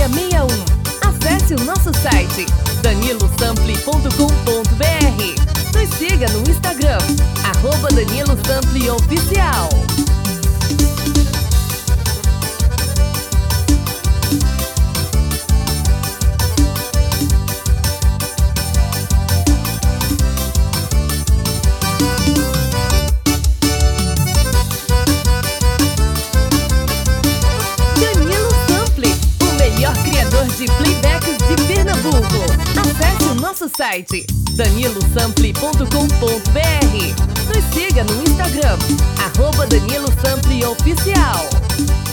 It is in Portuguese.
3661. Acesse o nosso site danilosample.com.br. Nos siga no Instagram, @DaniloSampleOficial. De playbacks de Pernambuco. Acesse o nosso site danilosample.com.br. Nos siga no Instagram, @DaniloSampleOficial.